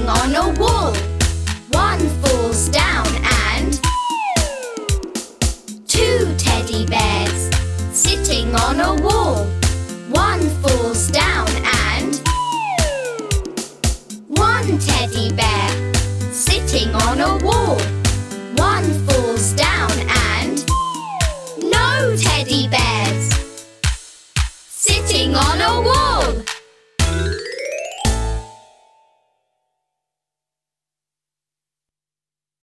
sitting on a wall. One falls down and two teddy bears sitting on a wall. One falls down and one teddy bear